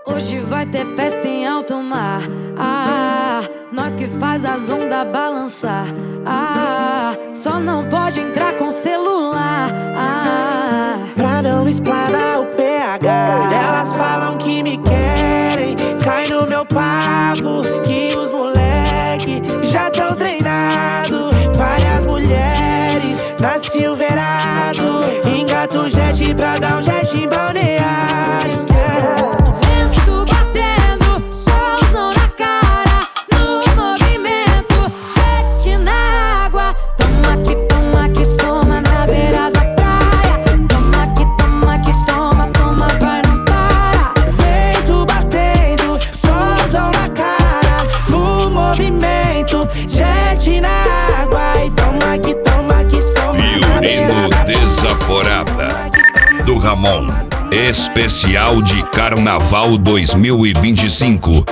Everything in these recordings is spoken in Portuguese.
Hoje vai ter festa em alto mar. Nós que faz as ondas balançar. Só não pode entrar com celular. Pra não explanar o PH, elas falam que me querem. Cai no meu papo que os moleque já tão treinado. Várias mulheres na Silverado. Engata o jet pra dar um jet em balneário. Vento batendo, solzão na cara. No movimento, jet na água. Toma que toma na beira da praia. Toma que toma, vai não para. Vento batendo, solzão na cara. No movimento, jet na água. E toma que toma. Violino Desaforada do Ramon, especial de Carnaval 2025.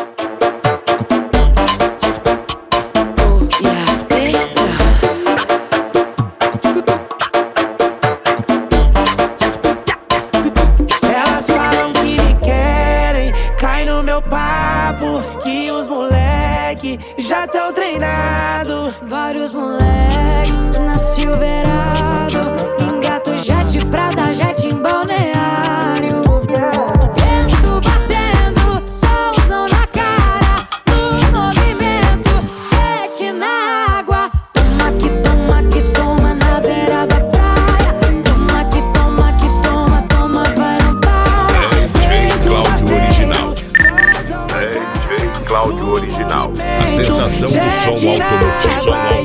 Elas falam que me querem, cai no meu papo que os moleque já tão treinado. Vários moleque na Silverado. Engata o jet pra dar jet em balneário. Vento batendo, solzão na cara. No movimento, jet na água. Toma que toma na beira da praia. Toma que toma, vai não para. DJ Cláudio Original. DJ Cláudio Original. A sensação do som automotivo.